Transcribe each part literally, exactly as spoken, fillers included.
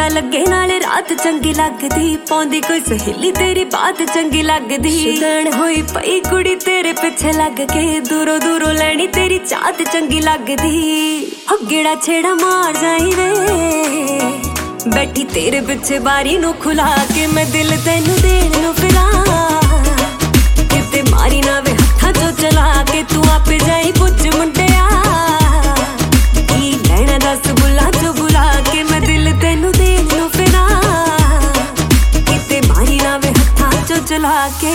ਪਤਾ ਲੱਗੇ ਨਾਲੇ ਰਾਤ ਚੰਗੀ ਲੱਗਦੀ ਪਾਉਂਦੀ ਕੋਈ ਸਹੇਲੀ ਤੇਰੀ ਬਾਤ ਚੰਗੀ ਲੱਗਦੀ ਸ਼ੁਦੈਣ ਹੋਈ ਪਈ ਕੁੜੀ ਤੇਰੇ ਪਿੱਛੇ ਲੱਗ ਕੇ ਦੂਰੋਂ ਦੂਰੋਂ ਲੈਣੀ ਤੇਰੀ ਚਾਹਤ ਚੰਗੀ ਲੱਗਦੀ ਹੋ ਗੇੜਾ ਛੇੜਾ ਮਾਰ ਜਾਈ ਵੇ ਬੈਠੀ ਤੇਰੇ ਪਿੱਛੇ ਬਾਰੀ ਨੂੰ ਖੁਲਾ ਕੇ ਮੈਂ ਦਿਲ ਤੈਨੂੰ ਦੇਣ ਨੂੰ ਫਿਰਾਂ ਕਿਤੇ ਮਾਰੀ ਨਾ ਵੇ ਹੱਥਾਂ ਚੋਂ ਚਲਾ ਕੇ ਤੂੰ ਆਪੇ ਜਾਈ ਪੁੱਛ ਮੁੰਡਿਆ ਕੀ ਲੈਣਾ ਦੱਸ ਬੁਲਾ ਚੋਂ ਬੁਲਾ ਕੇ ਮੈਂ ਦਿਲ ਤੈਨੂੰ ਦੇਣ ਨੂੰ ਫਿਰਾਂ ਕਿਤੇ ਮਾਰੀ ਨਾ ਵੇ ਹੱਥਾਂ ਚੋਂ ਚਲਾ ਕੇ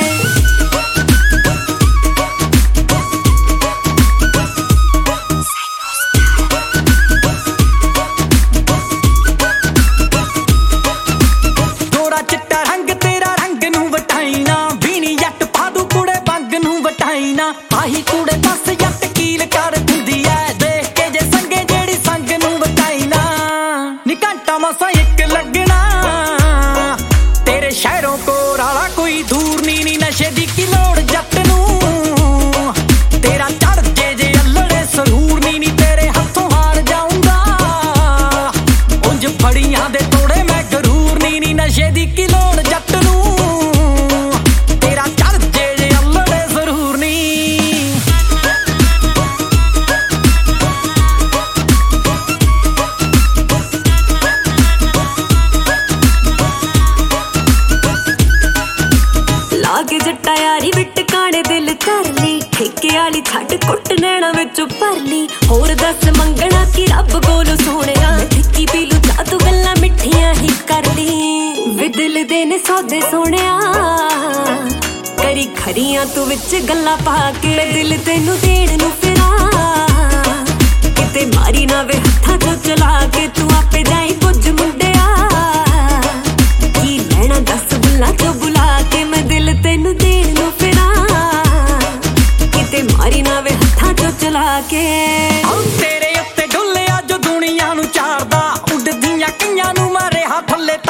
ਆਹੀ ਕੁੜੇ ਦੱਸ ਜੱਟ ਕੀਲ ਕਰ ਦਿੰਦੀ ਐ ਦੇਖ ਕੇ ਜੇ ਸੰਗੇ ਜਿਹੜੀ ਸੰਗ ਨੂੰ ਵਟਾਈ ਨਾ ਨੀ ਘੰਟਾ ਮਸਾਂ ਇੱਕ ਲੱਗਣਾ ਤੇਰੇ ਸ਼ਹਿਰੋਂ ਕੋਲ ਵਾਲਾ ਕੋਈ ਦੂਰ ਨੀ ਨੀ ਨਸ਼ੇ ਦੀ ਕੀ ਲੋੜ ਜੱਟ ਨੂੰ ਤੇਰਾ ਚੜ ਜੇ ਜੇ ਅੱਲੜੇ ਸਰੂਰ ਨੀ ਨੀ ਤੇਰੇ ਹੱਥੋਂ ਹਾਰ ਜਾਊਂਗਾ ਉਂਝ ਫੜੀਆਂ ਦੇ ਤੋੜੇ ਮੈਂ ਗਰੂਰ ਨੀ ਨੀ ਨਸ਼ੇ ਦੀ ਕੀ ਲੋੜ ਜੱਟ ਨੂੰ ਜੱਟਾ ਯਾਰੀ ਵਿਟ ਕਾਣੇ ਦਿਲ ਕਰ ਲਈ ਠੇਕੇ ਵਾਲੀ ਛੱਡ ਕੁੱਟ ਨੈਣਾ ਵਿੱਚੋਂ ਭਰ ਲਈ ਹੋਰ ਦੱਸ ਮੰਗਣਾ ਕਿ ਰੱਬ ਕੋਲੋਂ ਸੋਹਣਿਆ ਠਿੱਕੀ ਪੀ ਲੂ ਜਾ ਤੂੰ ਗੱਲਾਂ ਮਿੱਠੀਆਂ ਹੀ ਕਰ ਲਈ ਵੇ ਦਿਲ ਦੇ ਨੇ ਸੌਦੇ ਸੋਹਣਿਆ ਕਰੀ ਖਰੀਆਂ ਤੂੰ ਵਿੱਚ ਗੱਲਾਂ ਪਾ ਕੇ ਦਿਲ ਤੈਨੂੰ ਦੇਣ ਨੂੰ ਫਿਰਾਂ ਕਿਤੇ ਮਾਰੀ ਨਾ ਵੇ ਹੱਥਾਂ ਚੋਂ ਚਲਾ ਕੇ ਤੂੰ ਆਪੇ ਜਾਈ ਪੁੱਜ ਮੁੰਡਿਆ ਕੀ ਲੈਣਾ ਦੱਸ ਬੁਲਾ ਚੋਂ ਬੁਲਾ ਕੇ ਮੈਂ ਦਿਲ ਤੈਨੂੰ ਦੇਣ ਨੂੰ ਫਿਰਾਂ ਕਿਤੇ ਮਾਰੀ ਨਾ ਵੇ ਹੱਥਾਂ ਚੋਂ ਚਲਾ ਕੇ ਤੇਰੇ ਉੱਤੇ ਡੁੱਲਿਆ ਜੋ ਦੁਨੀਆ ਨੂੰ ਚਾਰਦਾ ਉੱਡਦੀਆਂ ਕਈਆਂ ਨੂੰ ਮਾਰੇ ਹੱਥ ਥੱਲੇ